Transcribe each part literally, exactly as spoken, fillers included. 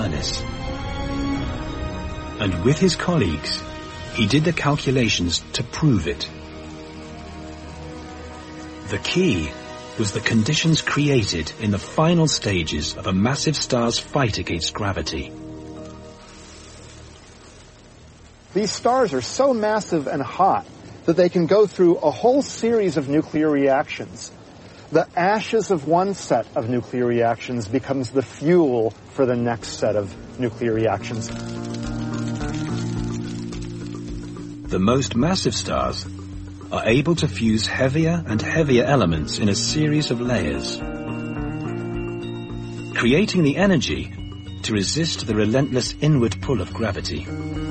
furnace. And with his colleagues, he did the calculations to prove it. The key was the conditions created in the final stages of a massive star's fight against gravity. These stars are so massive and hot that they can go through a whole series of nuclear reactions. The ashes of one set of nuclear reactions becomes the fuel for the next set of nuclear reactions. The most massive stars are able to fuse heavier and heavier elements in a series of layers, creating the energy to resist the relentless inward pull of gravity.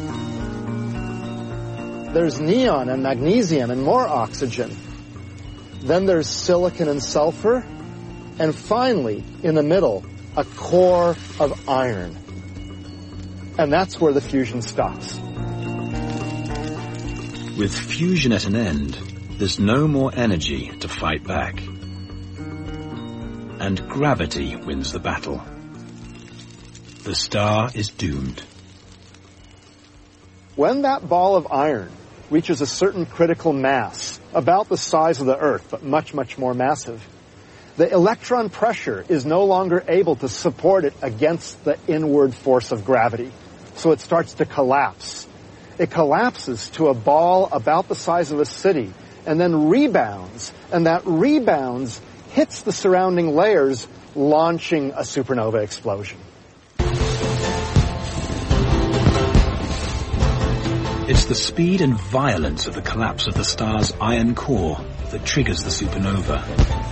There's neon and magnesium and more oxygen. Then there's silicon and sulfur. And finally, in the middle, a core of iron. And that's where the fusion stops. With fusion at an end, there's no more energy to fight back. And gravity wins the battle. The star is doomed. When that ball of iron reaches a certain critical mass, about the size of the Earth, but much, much more massive, the electron pressure is no longer able to support it against the inward force of gravity. So it starts to collapse. It collapses to a ball about the size of a city, and then rebounds, and that rebounds hits the surrounding layers, launching a supernova explosion. It's the speed and violence of the collapse of the star's iron core that triggers the supernova.